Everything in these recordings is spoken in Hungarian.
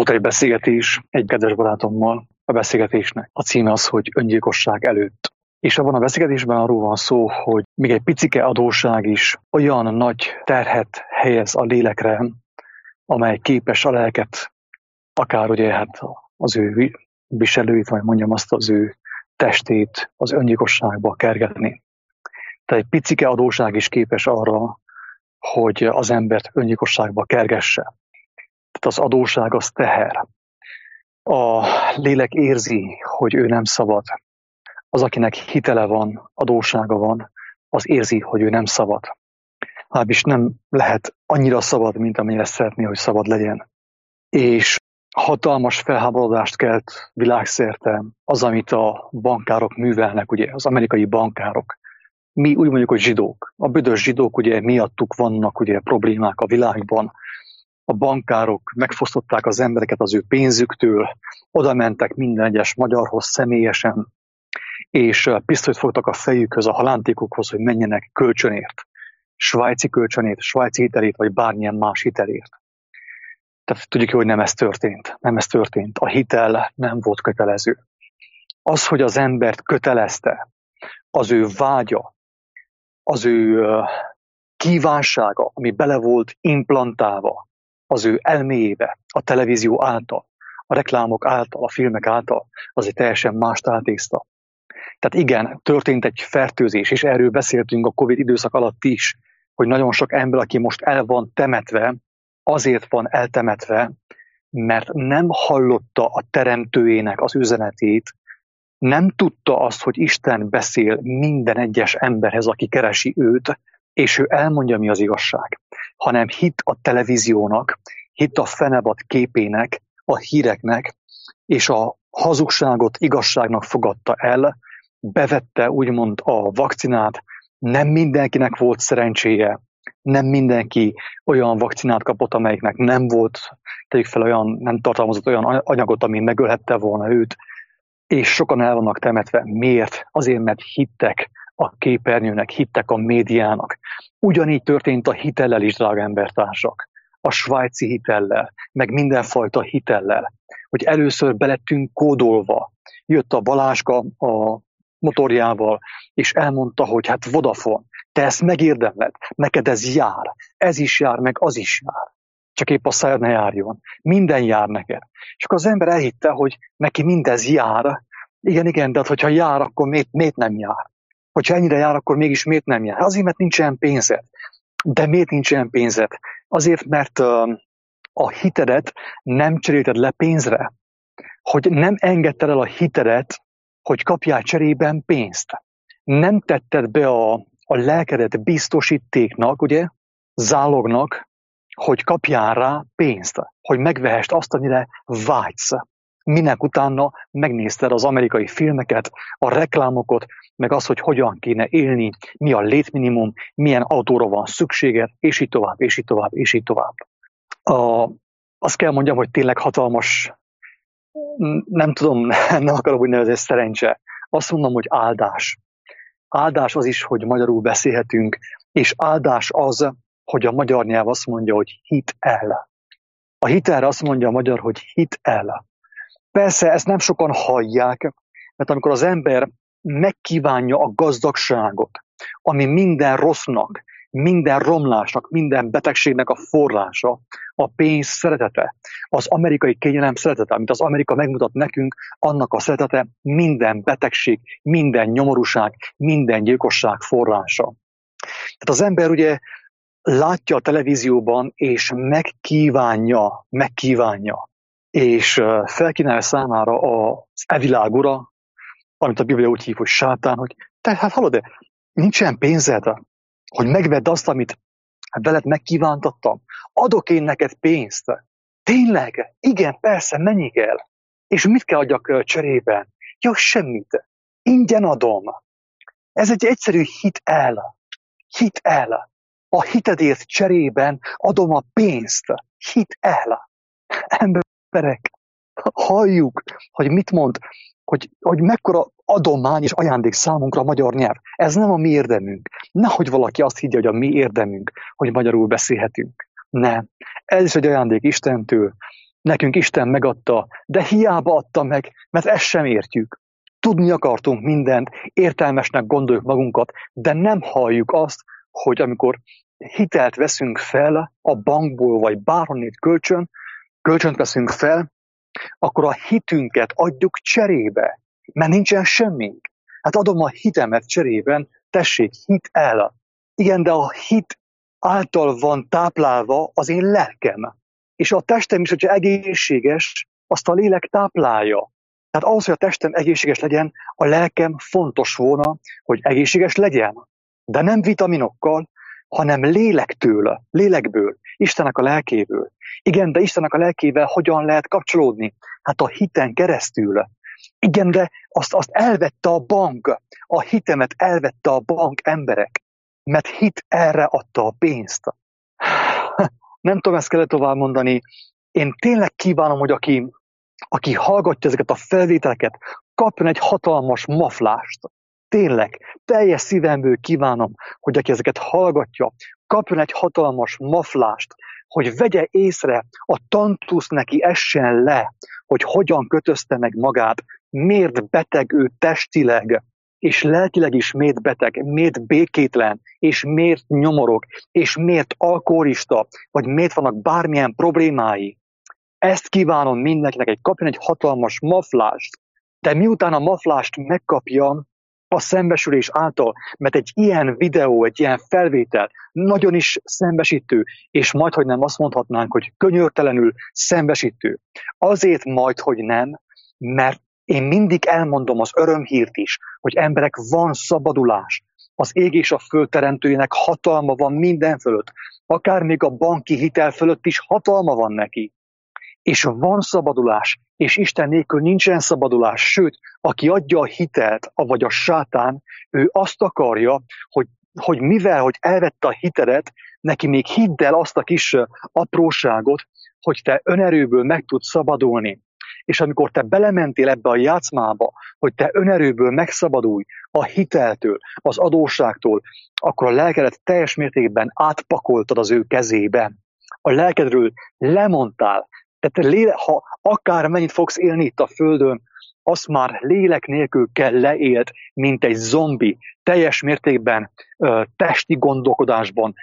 Volt egy beszélgetés egy kedves barátommal, a beszélgetésnek a címe az, hogy öngyilkosság előtt. És abban a beszélgetésben arról van szó, hogy még egy picike adósság is olyan nagy terhet helyez a lélekre, amely képes a lelket, akár ugye hát az ő viselőit, vagy mondjam azt, az ő testét az öngyilkosságba kergetni. Tehát egy picike adósság is képes arra, hogy az embert öngyilkosságba kergesse. Tehát az adósság az teher. A lélek érzi, hogy ő nem szabad. Az, akinek hitele van, adóssága van, az érzi, hogy ő nem szabad. Legalábbis nem lehet annyira szabad, mint amennyire szeretné, hogy szabad legyen. És hatalmas felháborodást kelt világszerte az, amit a bankárok művelnek, ugye, az amerikai bankárok. Mi úgy mondjuk, hogy zsidók. A büdös zsidók, ugye miattuk vannak ugye problémák a világban. A bankárok megfosztották az embereket az ő pénzüktől, oda mentek minden egyes magyarhoz személyesen, és pisztolyt fogtak a fejükhöz, a halántékukhoz, hogy menjenek kölcsönért. Svájci kölcsönért, svájci hitelét, vagy bármilyen más hitelért. Tehát tudjuk, hogy nem ez történt. Nem ez történt. A hitel nem volt kötelező. Az, hogy az embert kötelezte, az ő vágya, az ő kívánsága, ami bele volt implantálva az ő elméjébe, a televízió által, a reklámok által, a filmek által, az egy teljesen mást átészta. Tehát igen, történt egy fertőzés, és erről beszéltünk a Covid időszak alatt is, hogy nagyon sok ember, aki most el van temetve, azért van eltemetve, mert nem hallotta a teremtőjének az üzenetét, nem tudta azt, hogy Isten beszél minden egyes emberhez, aki keresi őt, és ő elmondja, mi az igazság, hanem hit a televíziónak, hit a fenevad képének, a híreknek, és a hazugságot igazságnak fogadta el, bevette úgymond a vakcinát, nem mindenkinek volt szerencséje, nem mindenki olyan vakcinát kapott, amelyiknek nem volt, tegyük fel olyan, nem tartalmazott olyan anyagot, ami megölhette volna őt, és sokan el vannak temetve. Miért? Azért, mert hittek a képernyőnek, hittek a médiának. Ugyanígy történt a hitellel is, drága embertársak. A svájci hitellel, meg mindenfajta hitellel. Hogy először belettünk kódolva. Jött a Balázska a motorjával, és elmondta, hogy hát Vodafone, te ezt megérdemled, neked ez jár, ez is jár, meg az is jár. Csak épp a szájad ne járjon. Minden jár neked. És akkor az ember elhitte, hogy neki mindez jár. Igen, de hogyha jár, akkor miért nem jár? Hogyha ennyire jár, akkor mégis miért nem jár? Azért, mert nincs ilyen pénzed. De miért nincs ilyen pénzed? Azért, mert a hitedet nem cserélted le pénzre. Hogy nem engedted el a hitedet, hogy kapjál cserében pénzt. Nem tetted be a lelkedet biztosítéknak, ugye, zálognak, hogy kapjál rá pénzt, hogy megvehest azt, amire vágysz. Minek utána megnézted az amerikai filmeket, a reklámokat, meg az, hogy hogyan kéne élni, mi a létminimum, milyen autóra van szükséged, és így tovább, és így tovább, és így tovább. Azt kell mondjam, hogy tényleg hatalmas, nem tudom, nem akarom úgy nevezni, szerencse. Azt mondom, hogy áldás. Áldás az is, hogy magyarul beszélhetünk, és áldás az, hogy a magyar nyelv azt mondja, hogy hit el. A hitelre azt mondja a magyar, hogy hit el. Persze ezt nem sokan hallják, mert amikor az ember megkívánja a gazdagságot, ami minden rossznak, minden romlásnak, minden betegségnek a forrása, a pénz szeretete, az amerikai kényelem szeretete, amit az Amerika megmutat nekünk, annak a szeretete minden betegség, minden nyomorúság, minden gyilkosság forrása. Tehát az ember ugye látja a televízióban, és megkívánja, és felkínálja számára az evilág ura, amit a Biblia úgy hív, hogy sátán, hogy te, hát hallod, de nincsen pénzed, hogy megvedd azt, amit veled megkívántattam. Adok én neked pénzt. Tényleg? Igen, persze, menjél el. És mit kell adjak cserében? Jó, semmit. Ingyen adom. Ez egy egyszerű hit el. Hit el. A hitedért cserében adom a pénzt. Hit el. Emberek, halljuk, hogy mit mond, hogy mekkora adomány és ajándék számunkra a magyar nyelv. Ez nem a mi érdemünk. Nehogy valaki azt higgye, hogy a mi érdemünk, hogy magyarul beszélhetünk. Nem. Ez is egy ajándék Istentől. Nekünk Isten megadta, de hiába adta meg, mert ezt sem értjük. Tudni akartunk mindent, értelmesnek gondoljuk magunkat, de nem halljuk azt, hogy amikor hitelt veszünk fel a bankból, vagy bárhonnét kölcsönt veszünk fel, akkor a hitünket adjuk cserébe, mert nincsen semmink. Hát adom a hitemet cserében, tessék, hit el. Igen, de a hit által van táplálva az én lelkem. És a testem is, hogyha egészséges, azt a lélek táplálja. Tehát ahhoz, hogy a testem egészséges legyen, a lelkem fontos volna, hogy egészséges legyen. De nem vitaminokkal, hanem lélekből, Istennek a lelkéből. Igen, de Istennek a lelkével hogyan lehet kapcsolódni? Hát a hiten keresztül. Igen, de azt elvette a bank, a hitemet elvette a bank, emberek, mert hit erre adta a pénzt. Nem tudom, ezt kellett tovább mondani. Én tényleg kívánom, hogy aki hallgatja ezeket a felvételeket, kapjon egy hatalmas maflást. Tényleg, teljes szívemből kívánom, hogy aki ezeket hallgatja, kapjon egy hatalmas maflást, hogy vegye észre, a tantusz neki essen le, hogy hogyan kötözte meg magát, miért beteg ő testileg, és lelkileg is miért beteg, miért békétlen, és miért nyomorog, és miért alkoholista, vagy miért vannak bármilyen problémái. Ezt kívánom mindenkinek, hogy kapjon egy hatalmas maflást, de miután a maflást megkapja a szembesülés által, mert egy ilyen videó, egy ilyen felvétel nagyon is szembesítő, és majdhogy nem azt mondhatnánk, hogy könyörtelenül szembesítő. Azért majdhogy nem, mert én mindig elmondom az örömhírt is, hogy emberek, van szabadulás. Az ég és a föld teremtőjének hatalma van minden fölött. Akár még a banki hitel fölött is hatalma van neki. És van szabadulás, és Isten nélkül nincsen szabadulás. Sőt, aki adja a hitelt, vagy a sátán, ő azt akarja, hogy mivel, hogy elvette a hitelet, neki még hidd el azt a kis apróságot, hogy te önerőből meg tudsz szabadulni. És amikor te belementél ebbe a játszmába, hogy te önerőből megszabadulj a hiteltől, az adósságtól, akkor a lelkedet teljes mértékben átpakoltad az ő kezébe. A lelkedről lemondtál. Tehát ha akármennyit fogsz élni itt a földön, azt már lélek nélkül kell leélt, mint egy zombi, teljes mértékben testi gondolkodásban,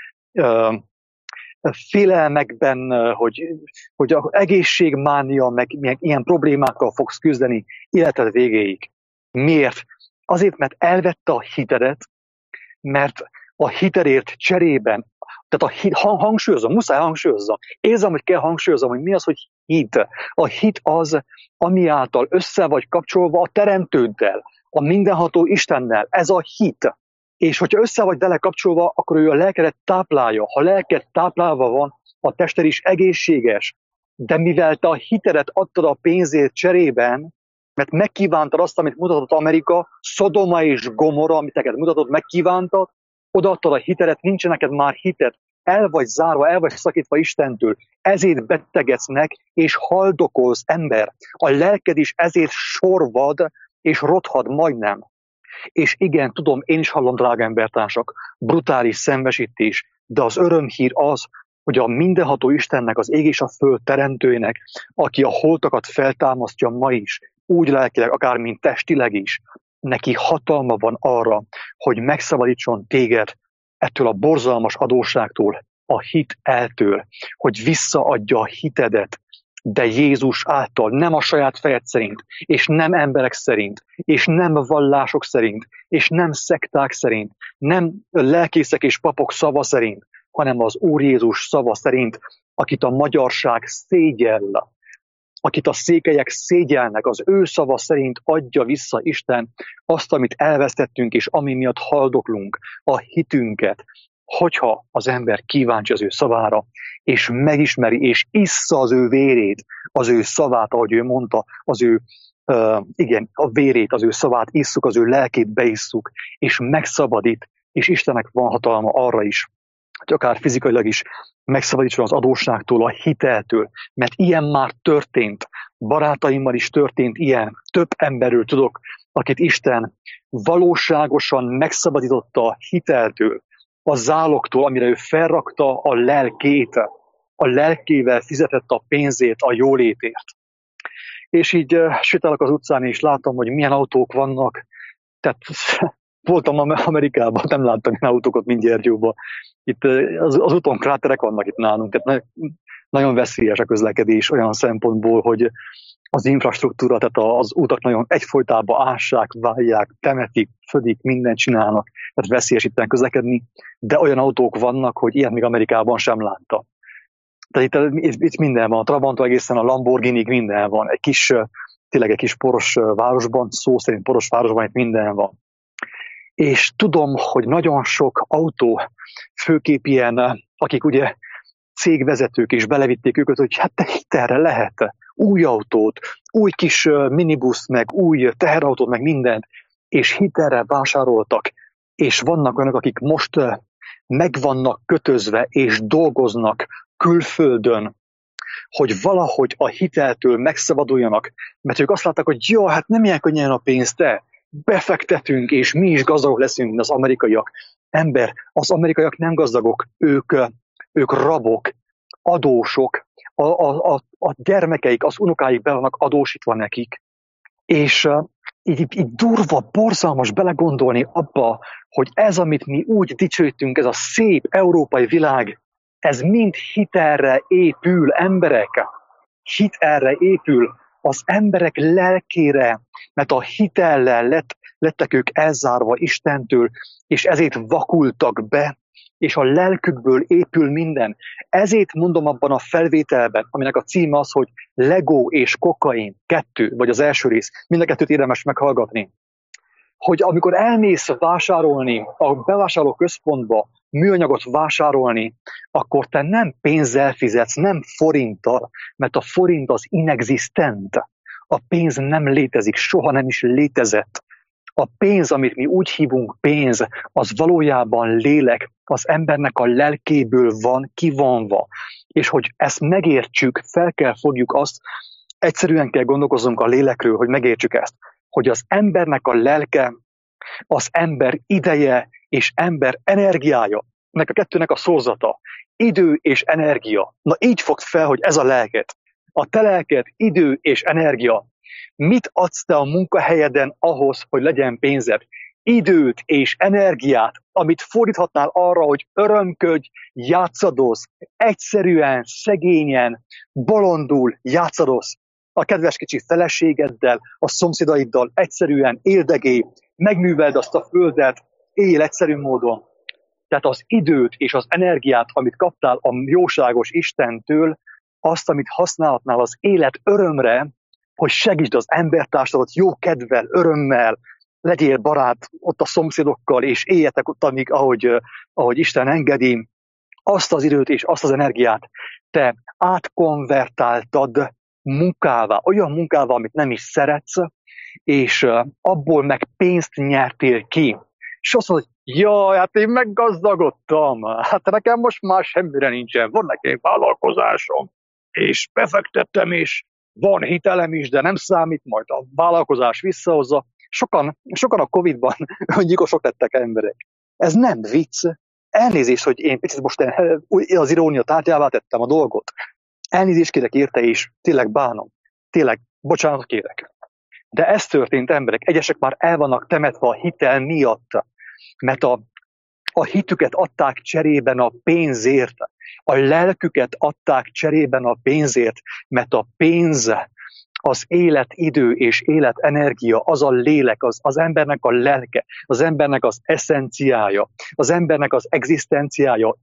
félelmekben, hogy az egészségmánia, meg ilyen problémákkal fogsz küzdeni életed végéig. Miért? Azért, mert elvette a hitedet, mert a hiterért cserében, tehát hangsúlyozom, muszáj hangsúlyozom. Érzem, hogy kell hangsúlyozom, hogy mi az, hogy hit. A hit az, ami által össze vagy kapcsolva a teremtőddel, a mindenható Istennel. Ez a hit. És hogyha össze vagy vele kapcsolva, akkor ő a lelkedet táplálja. Ha lelked táplálva van, a tested is egészséges. De mivel te a hitedet adtad a pénzért cserében, mert megkívántad azt, amit mutatott Amerika, Szodoma és Gomorra, amit neked mutatott, megkívántad, odaadtad a hitedet, nincs neked már hited, el vagy zárva, el vagy szakítva Istentől, ezért betegedsz és haldokolsz, ember. A lelked is ezért sorvad és rothad majdnem. És igen, tudom, én is hallom, drága embertársak, brutális szembesítés, de az örömhír az, hogy a mindenható Istennek, az ég és a föld teremtőjének, aki a holtakat feltámasztja ma is, úgy lelkileg, akár mint testileg is, neki hatalma van arra, hogy megszabadítson téged ettől a borzalmas adósságtól, a hiteltől, hogy visszaadja a hitedet, de Jézus által, nem a saját fejed szerint, és nem emberek szerint, és nem vallások szerint, és nem szekták szerint, nem lelkészek és papok szava szerint, hanem az Úr Jézus szava szerint, akit a magyarság szégyell, akit a székelyek szégyelnek, az ő szava szerint adja vissza Isten azt, amit elvesztettünk, és ami miatt haldoklunk, a hitünket, hogyha az ember kíváncsi az ő szavára, és megismeri, és issza az ő vérét, az ő szavát, ahogy ő mondta, az ő a vérét, az ő szavát isszuk, az ő lelkét beiszuk, és megszabadít, és Istennek van hatalma arra is, hogy akár fizikailag is megszabadítson az adósságtól, a hiteltől, mert ilyen már történt, barátaimmal is történt ilyen, több emberről tudok, akit Isten valóságosan megszabadította a hiteltől, a zálogtól, amire ő felrakta a lelkét, a lelkével fizetett a pénzét a jólétért. És így sétálok az utcán, és látom, hogy milyen autók vannak. Tehát voltam Amerikában, nem láttam ilyen autókat, mint Gyergyóban. Itt az úton kráterek vannak itt nálunk, tehát nagyon veszélyes a közlekedés olyan szempontból, hogy az infrastruktúra, tehát az utak nagyon egyfolytában ássák, vágják, temetik, födik, mindent csinálnak, tehát veszélyes itt közlekedni, de olyan autók vannak, hogy ilyet még Amerikában sem látta. Tehát itt minden van, a Trabantól egészen a Lamborghinig minden van, tényleg egy kis poros városban, szó szerint poros városban itt minden van. És tudom, hogy nagyon sok autó, főképp ilyen, akik ugye cégvezetők is belevitték őket, hogy hát te hitelre lehet új autót, új kis minibuszt, meg új teherautót, meg mindent, és hitelre vásároltak, és vannak olyanok, akik most meg vannak kötözve, és dolgoznak külföldön, hogy valahogy a hiteltől megszabaduljanak, mert ők azt látták, hogy jó, hát nem ilyen könnyen a pénz, te befektetünk, és mi is gazdagok leszünk, mint az amerikaiak. Az amerikaiak nem gazdagok, ők rabok, adósok, a gyermekeik, az unokáik be vannak adósítva nekik. És így durva, borzalmas belegondolni abba, hogy ez, amit mi úgy dicsőítünk, ez a szép európai világ, ez mind hitelre épül, emberek. Hitelre épül az emberek lelkére, mert a hitellel lettek ők elzárva Istentől, és ezért vakultak be, és a lelkükből épül minden. Ezért mondom abban a felvételben, aminek a címe az, hogy Lego és kokain 2, vagy az első rész, mind a kettőt érdemes meghallgatni, hogy amikor elmész vásárolni a bevásárló központba, műanyagot vásárolni, akkor te nem pénzzel fizetsz, nem forinttal, mert a forint az inexisztent. A pénz nem létezik, soha nem is létezett. A pénz, amit mi úgy hívunk pénz, az valójában lélek, az embernek a lelkéből van kivonva. És hogy ezt megértsük, fel kell fogjuk azt, egyszerűen kell gondolkoznunk a lélekről, hogy megértsük ezt, hogy az embernek a lelke, az ember ideje és ember energiája, ennek a kettőnek a szorzata, idő és energia. Na így fogd fel, hogy ez a lelket. A te lelked, idő és energia. Mit adsz te a munkahelyeden ahhoz, hogy legyen pénzed? Időt és energiát, amit fordíthatnál arra, hogy örömködj, játszadoz, egyszerűen, szegényen, bolondul játszadoz. A kedves kicsi feleségeddel, a szomszédaiddal egyszerűen éldegélj, megműveld azt a földet, éljél egyszerű módon. Tehát az időt és az energiát, amit kaptál a jóságos Istentől, azt, amit használhatnál az élet örömre, hogy segítsd az embertársadat jó kedvel, örömmel, legyél barát ott a szomszédokkal, és éljetek ott, ahogy Isten engedi, azt az időt és azt az energiát te átkonvertáltad munkává, olyan munkává, amit nem is szeretsz, és abból meg pénzt nyertél ki. És azt mondod, hogy jaj, hát én meggazdagodtam, hát nekem most már semmire nincsen, van nekem vállalkozásom, és befektettem, és van hitelem is, de nem számít, majd a vállalkozás visszahozza. Sokan a Covid-ban öngyilkosok lettek emberek. Ez nem vicc. Elnézést, hogy én picit most az irónia tárgyává tettem a dolgot. Elnézést kérek érte, és tényleg bánom. Tényleg, bocsánatot kérek. De ez történt, emberek. Egyesek már el vannak temetve a hitel miatt, mert a hitüket adták cserében a pénzért. A lelküket adták cserében a pénzért, mert a pénz, az életidő és életenergia, az a lélek, az embernek a lelke, az embernek az eszenciája, az embernek az egzisztenciája,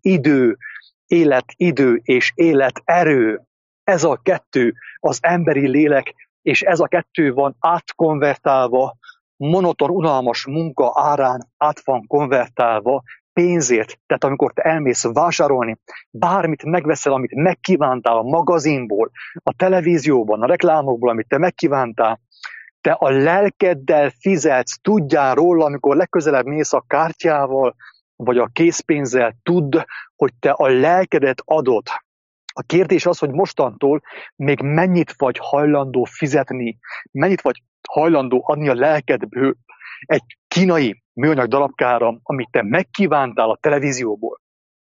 életidő és életerő. Ez a kettő az emberi lélek, és ez a kettő van átkonvertálva, monoton, unalmas munka árán át van konvertálva pénzért. Tehát amikor te elmész vásárolni, bármit megveszel, amit megkívántál a magazinból, a televízióban, a reklámokból, amit te megkívántál, te a lelkeddel fizetsz, tudjál róla, amikor legközelebb mész a kártyával, vagy a készpénzzel, tudd, hogy te a lelkedet adod. A kérdés az, hogy mostantól még mennyit vagy hajlandó fizetni, mennyit vagy hajlandó adni a lelkedből egy kínai műanyag darabkára, amit te megkívántál a televízióból.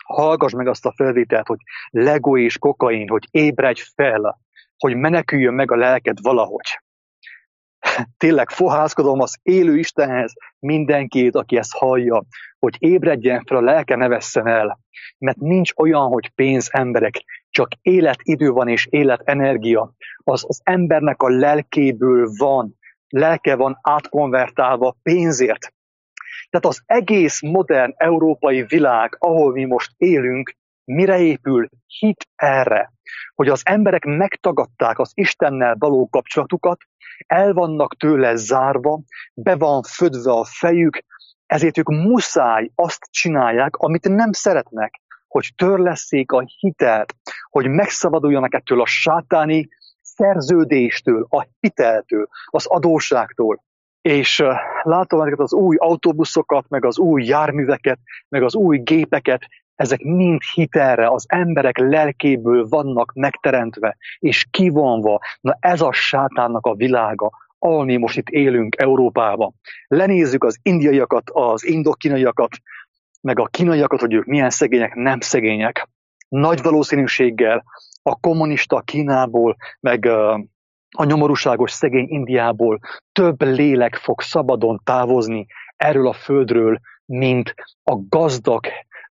Hallgass meg azt a felvételt, hogy Lego és kokain, hogy ébredj fel, hogy meneküljön meg a lelked valahogy. Tényleg fohászkodom az élő Istenhez mindenkit, aki ezt hallja, hogy ébredjen fel, a lelke ne vesszen el. Mert nincs olyan, hogy pénz, emberek, csak életidő van és életenergia. Az embernek a lelkéből van, lelke van átkonvertálva pénzért. Tehát az egész modern európai világ, ahol mi most élünk, mire épül? Hit erre, hogy az emberek megtagadták az Istennel való kapcsolatukat, el vannak tőle zárva, be van födve a fejük, ezért ők muszáj azt csinálják, amit nem szeretnek, hogy törlesszék a hitelt, hogy megszabaduljanak ettől a sátáni szerződéstől, a hiteltől, az adósságtól. És látom ezeket az új autóbuszokat, meg az új járműveket, meg az új gépeket, ezek mind hitelre, az emberek lelkéből vannak megteremtve, és kivonva. Na ez a sátánnak a világa, ahol mi most itt élünk Európában. Lenézzük az indiaiakat, az indokínaiakat, meg a kínaiakat, hogy ők milyen szegények, nem szegények. Nagy valószínűséggel a kommunista Kínából, meg a nyomorúságos szegény Indiából több lélek fog szabadon távozni erről a földről, mint a gazdag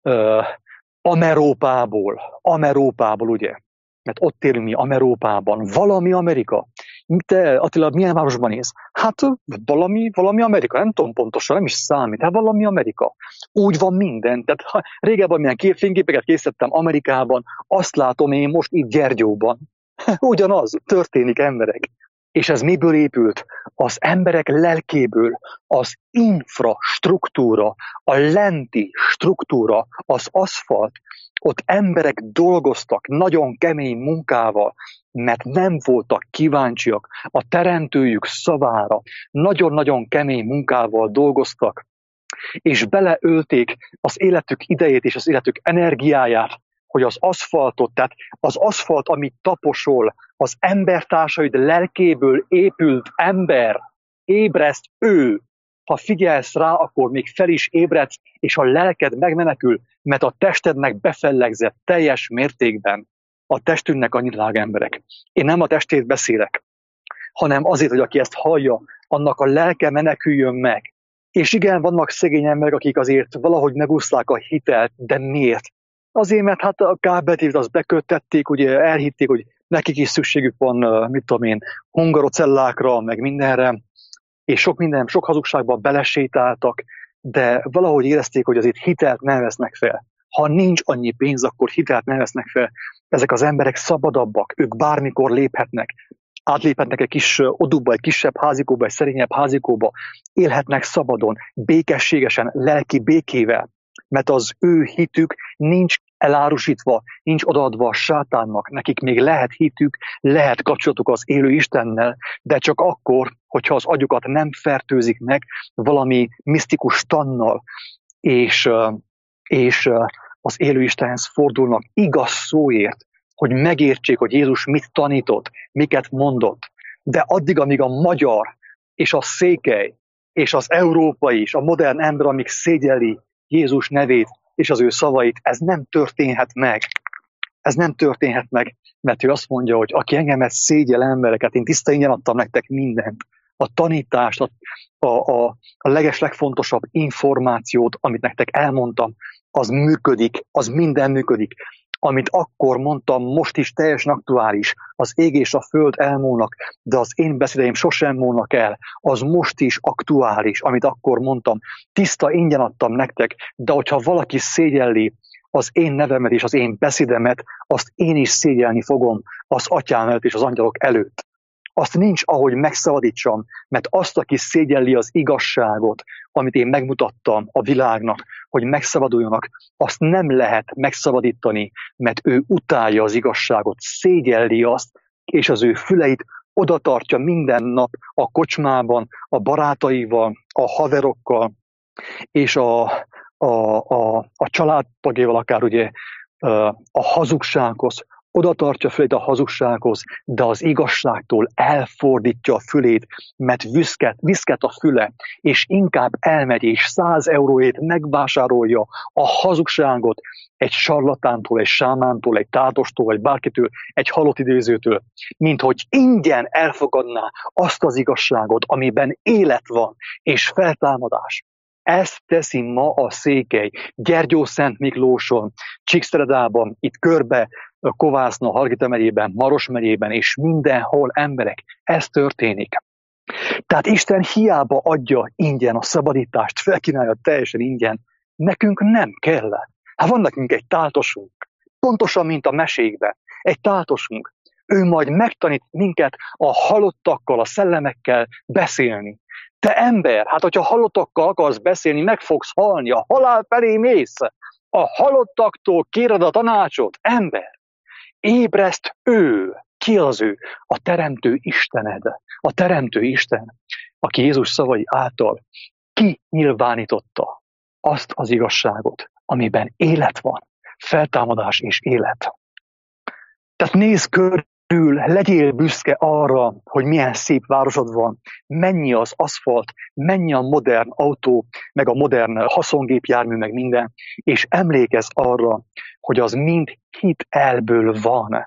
Amerópából, ugye? Mert ott élünk mi Amerópában. Valami Amerika. Te, Attila, milyen városban élsz? Hát valami Amerika, nem tudom pontosan, nem is számít. Hát valami Amerika. Úgy van minden. Tehát ha régebben milyen fényképeket készítettem Amerikában, azt látom én most itt Gyergyóban. Ugyanaz történik, emberek. És ez miből épült? Az emberek lelkéből, az infrastruktúra, a lenti struktúra, az aszfalt, ott emberek dolgoztak nagyon kemény munkával, mert nem voltak kíváncsiak a teremtőjük szavára. Nagyon-nagyon kemény munkával dolgoztak, és beleölték az életük idejét és az életük energiáját, hogy az aszfaltot, tehát az aszfalt, amit taposol, az embertársaid lelkéből épült ember, ébreszt ő. Ha figyelsz rá, akkor még fel is ébredsz, és a lelked megmenekül, mert a testednek befellegzett teljes mértékben. A testünknek annyit drága emberek. Én nem a testét beszélek, hanem azért, hogy aki ezt hallja, annak a lelke meneküljön meg. És igen, vannak szegény emberek, akik azért valahogy megúszták a hitelt, de miért? Azért, mert hát a kábeltévet azt beköttették, ugye elhitték, hogy nekik is szükségük van, mit tudom én, hungarocellákra, meg mindenre, és sok hazugságba belesétáltak, de valahogy érezték, hogy azért hitelt nem vesznek fel. Ha nincs annyi pénz, akkor hitelt nem vesznek fel. Ezek az emberek szabadabbak, ők bármikor léphetnek. Átléphetnek egy kis odúba, egy kisebb házikóba, egy szerényebb házikóba, élhetnek szabadon, békességesen, lelki békével, mert az ő hitük nincs elárusítva, nincs odaadva a sátánnak, nekik még lehet hitük, lehet kapcsolatuk az élő Istennel, de csak akkor, hogyha az agyukat nem fertőzik meg valami misztikus tannal, és az élő Istenhez fordulnak igaz szóért, hogy megértsék, hogy Jézus mit tanított, miket mondott. De addig, amíg a magyar és a székely és az európai és a modern ember, amíg szégyelli Jézus nevét és az ő szavait, ez nem történhet meg. Ez nem történhet meg, mert ő azt mondja, hogy aki engemet szégyel embereket, én tiszta ingyen adtam nektek mindent. A tanítást, a legeslegfontosabb információt, amit nektek elmondtam, az működik, az minden működik. Amit akkor mondtam, most is teljesen aktuális. Az ég és a föld elmúlnak, de az én beszédeim sosem múlnak el. Az most is aktuális, amit akkor mondtam. Tiszta ingyen adtam nektek, de hogyha valaki szégyelli az én nevemet és az én beszédemet, azt én is szégyelni fogom az atyám előtt és az angyalok előtt. Azt nincs, ahogy megszabadítsam, mert azt, aki szégyelli az igazságot, amit én megmutattam a világnak, hogy megszabaduljanak, azt nem lehet megszabadítani, mert ő utálja az igazságot, szégyelli azt, és az ő füleit oda tartja minden nap a kocsmában, a barátaival, a haverokkal, és a családtagjával akár ugye a hazugsághoz, oda tartja fülét a hazugsághoz, de az igazságtól elfordítja a fülét, mert viszket a füle, és inkább elmegy, és 100 euróért megvásárolja a hazugságot egy sarlatántól, egy sámántól, egy tátostól, vagy bárkitől, egy halott idézőtől, mint hogy ingyen elfogadná azt az igazságot, amiben élet van, és feltámadás. Ezt teszi ma a székely Gyergyószent Miklóson, Csíkszeredában, itt körbe Kovászna, Hargita megyében, Maros megyében, és mindenhol emberek. Ez történik. Tehát Isten hiába adja ingyen a szabadítást, felkínálja teljesen ingyen. Nekünk nem kell. Hát van nekünk egy táltosunk, pontosan, mint a mesékben. Egy táltosunk. Ő majd megtanít minket a halottakkal, a szellemekkel beszélni. Te ember, hát hogyha halottakkal akarsz beszélni, meg fogsz halni, a halál felé mész. A halottaktól kéred a tanácsot, ember. Ébreszt ő. Ki az ő? A teremtő Istened. A teremtő Isten, aki Jézus szavai által kinyilvánította azt az igazságot, amiben élet van, feltámadás és élet. Tehát nézz körül, legyél büszke arra, hogy milyen szép városod van, mennyi az aszfalt, mennyi a modern autó, meg a modern haszongépjármű, meg minden, és emlékezz arra, hogy az mind hitelből van.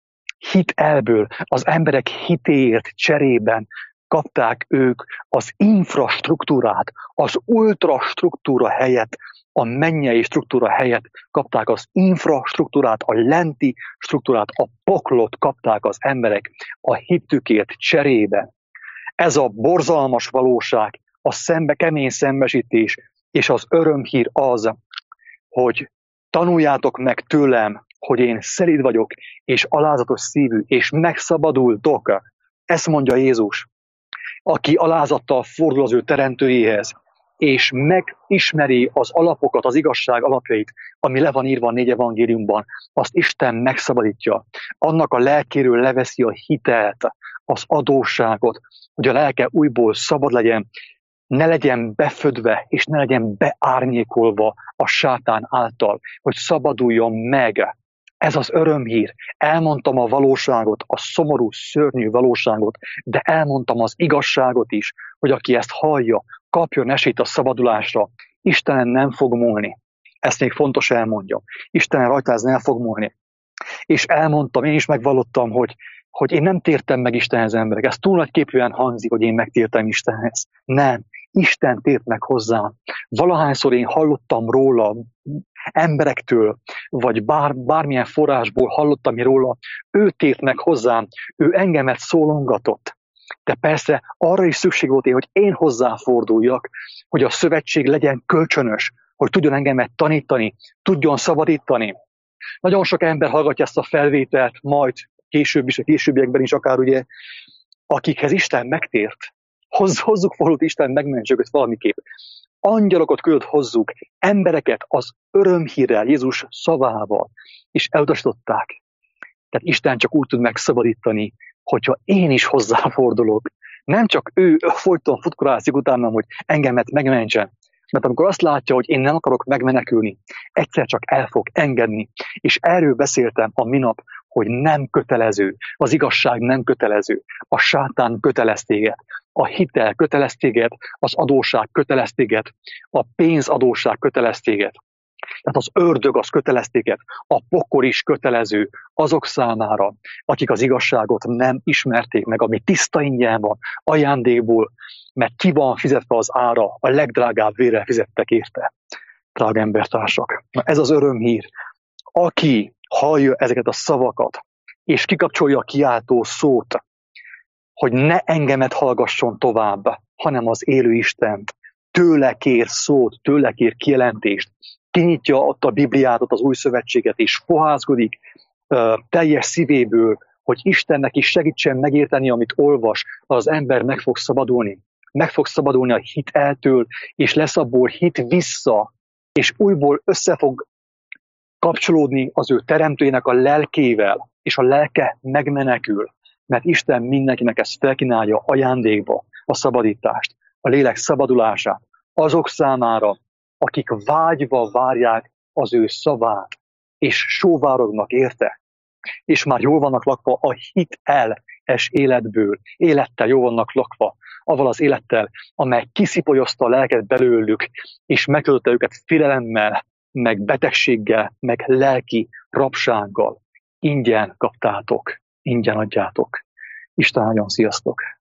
Hitelből, az emberek hitéért cserében kapták ők az infrastruktúrát, az ultrastruktúra helyett, a mennyei struktúra helyett kapták az infrastruktúrát, a lenti struktúrát, a poklot kapták az emberek a hitükért cserébe. Ez a borzalmas valóság, a kemény szembesítés és az örömhír az, hogy tanuljátok meg tőlem, hogy én szelíd vagyok, és alázatos szívű, és megszabadultok. Ezt mondja Jézus, aki alázattal fordul az ő teremtőjéhez, és megismeri az alapokat, az igazság alapjait, ami le van írva a 4 evangéliumban, azt Isten megszabadítja. Annak a lelkéről leveszi a hitelt, az adósságot, hogy a lelke újból szabad legyen, ne legyen befödve, és ne legyen beárnyékolva a sátán által, hogy szabaduljon meg. Ez az örömhír. Elmondtam a valóságot, a szomorú, szörnyű valóságot, de elmondtam az igazságot is, hogy aki ezt hallja, kapjon esélyt a szabadulásra. Istenen nem fog múlni. Ezt még fontos elmondjam. Istenen rajta ez nem fog múlni. És elmondtam, én is megvallottam, hogy én nem tértem meg Istenhez, emberek. Ez túl nagy képűen hangzik, hogy én megtértem Istenhez. Nem. Isten tért meg hozzám. Valahányszor én hallottam róla emberektől, vagy bármilyen forrásból hallottam róla, ő tért meg hozzám, ő engemet szólongatott. De persze arra is szükség volt hogy én hozzáforduljak, hogy a szövetség legyen kölcsönös, hogy tudjon engemet tanítani, tudjon szabadítani. Nagyon sok ember hallgatja ezt a felvételt, majd később is, a későbbiekben is akár ugye, akikhez Isten megtért. Hozzuk fordult Isten megmentsőket valamiképp. Angyalokat küldött hozzuk, embereket az örömhírrel, Jézus szavával, és elutasították. Tehát Isten csak úgy tud megszabadítani, hogyha én is hozzáfordulok. Nem csak ő folyton futkorászik utánam, hogy engemet megmentsen. Mert amikor azt látja, hogy én nem akarok megmenekülni, egyszer csak el fog engedni. És erről beszéltem a minap, hogy nem kötelező, az igazság nem kötelező, a sátán kötelez téged, a hitel kötelez téged, az adósság kötelez téged, a pénzadósság kötelez téged. Tehát az ördög az kötelez téged, a pokol is kötelező azok számára, akik az igazságot nem ismerték meg, ami tiszta ingyen van, ajándékból, mert ki van fizetve az ára, a legdrágább vérrel fizettek érte. Drága embertársak, ez az örömhír. Aki hallja ezeket a szavakat, és kikapcsolja a kiáltó szót, hogy ne engemet hallgasson tovább, hanem az élő Istent, tőle kér szót, tőle kér kijelentést, kinyitja ott a Bibliát, ott az új szövetséget, és fohászkodik teljes szívéből, hogy Istennek is segítsen megérteni, amit olvas, az ember meg fog szabadulni. Meg fog szabadulni a hiteltől, és lesz abból hit vissza, és újból össze fog kapcsolódni az ő teremtőjének a lelkével, és a lelke megmenekül, mert Isten mindenkinek ezt felkínálja ajándékba, a szabadítást, a lélek szabadulását, azok számára, akik vágyva várják az ő szavát, és sóvárognak érte. és már jól vannak lakva a hiteles életből, élettel jól vannak lakva, avval az élettel, amely kiszipolyozta a lelket belőlük, és megtöltötte őket félelemmel, meg betegséggel, meg lelki rabsággal. Ingyen kaptátok, ingyen adjátok. Isten áldjon, sziasztok!